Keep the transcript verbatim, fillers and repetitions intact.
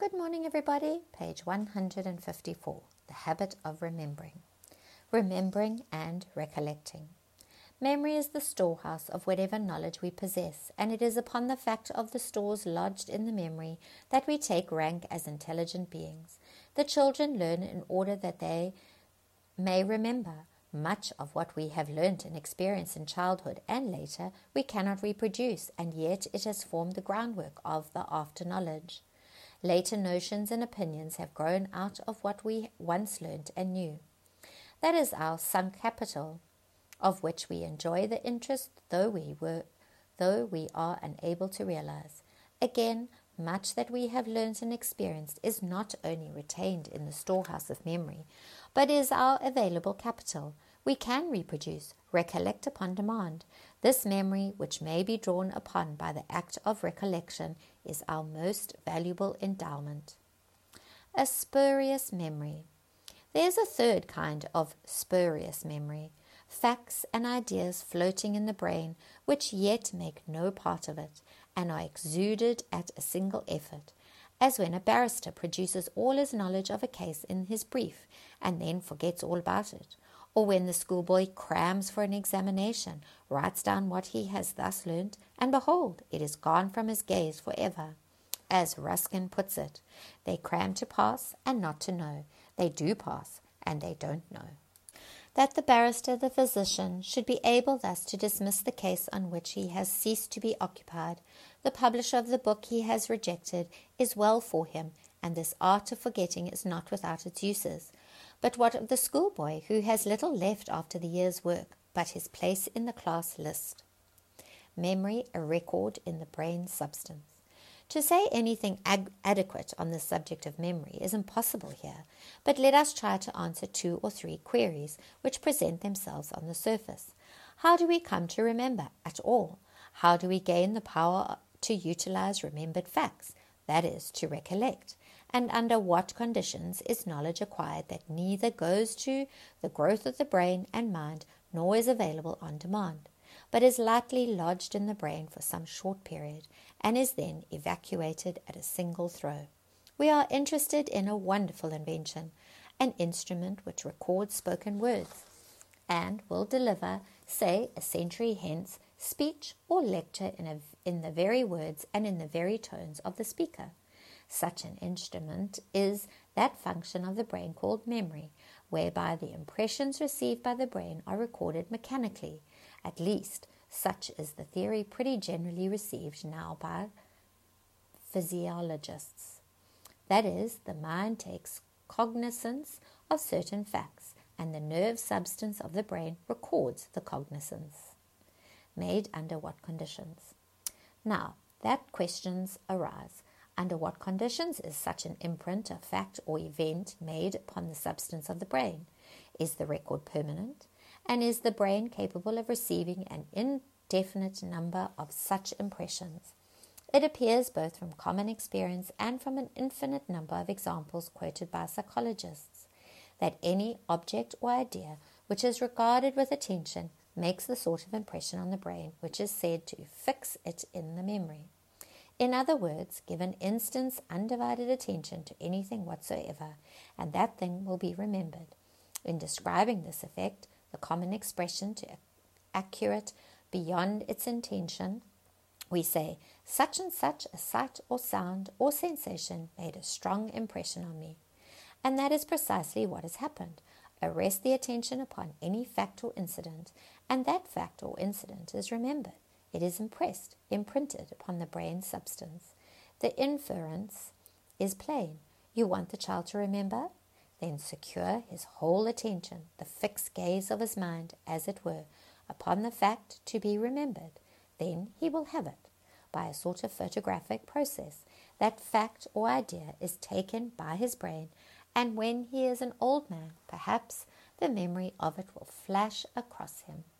Good morning, everybody. Page one hundred fifty-four, The Habit of Remembering. Remembering and recollecting. Memory is the storehouse of whatever knowledge we possess, and it is upon the fact of the stores lodged in the memory that we take rank as intelligent beings. The children learn in order that they may remember. Much of what we have learnt and experienced in childhood and later we cannot reproduce, and yet it has formed the groundwork of the after knowledge. Later notions and opinions have grown out of what we once learnt and knew. That is our sunk capital, of which we enjoy the interest, though we were, though we are unable to realize. Again, much that we have learnt and experienced is not only retained in the storehouse of memory, but is our available capital. We can reproduce, recollect upon demand. This memory, which may be drawn upon by the act of recollection, is our most valuable endowment. A spurious memory. There is a third kind of spurious memory, facts and ideas floating in the brain which yet make no part of it, and are exuded at a single effort, as when a barrister produces all his knowledge of a case in his brief, and then forgets all about it, or when the schoolboy crams for an examination, writes down what he has thus learnt, and behold, it is gone from his gaze for ever. As Ruskin puts it, they cram to pass and not to know. They do pass and they don't know. That the barrister, the physician, should be able thus to dismiss the case on which he has ceased to be occupied, the publisher of the book he has rejected, is well for him, and this art of forgetting is not without its uses. But what of the schoolboy who has little left after the year's work but his place in the class list? Memory, a record in the brain substance. To say anything ag- adequate on the subject of memory is impossible here, but let us try to answer two or three queries which present themselves on the surface. How do we come to remember at all? How do we gain the power to utilize remembered facts, that is, to recollect? And under what conditions is knowledge acquired that neither goes to the growth of the brain and mind nor is available on demand, but is lightly lodged in the brain for some short period and is then evacuated at a single throw? We are interested in a wonderful invention, an instrument which records spoken words and will deliver, say, a century hence, speech or lecture in, a, in the very words and in the very tones of the speaker. Such an instrument is that function of the brain called memory, whereby the impressions received by the brain are recorded mechanically. At least, such is the theory pretty generally received now by physiologists. That is, the mind takes cognizance of certain facts, and the nerve substance of the brain records the cognizance. Made under what conditions? Now, that questions arise. Under what conditions is such an imprint, a fact or event made upon the substance of the brain? Is the record permanent? And is the brain capable of receiving an indefinite number of such impressions? It appears both from common experience and from an infinite number of examples quoted by psychologists that any object or idea which is regarded with attention makes the sort of impression on the brain which is said to fix it in the memory. In other words, give an instant's undivided attention to anything whatsoever, and that thing will be remembered. In describing this effect, the common expression to accurate beyond its intention, we say, such and such a sight or sound or sensation made a strong impression on me. And that is precisely what has happened. Arrest the attention upon any fact or incident, and that fact or incident is remembered. It is impressed, imprinted upon the brain substance. The inference is plain. You want the child to remember? Then secure his whole attention, the fixed gaze of his mind, as it were, upon the fact to be remembered. Then he will have it. By a sort of photographic process, that fact or idea is taken by his brain, and when he is an old man, perhaps the memory of it will flash across him.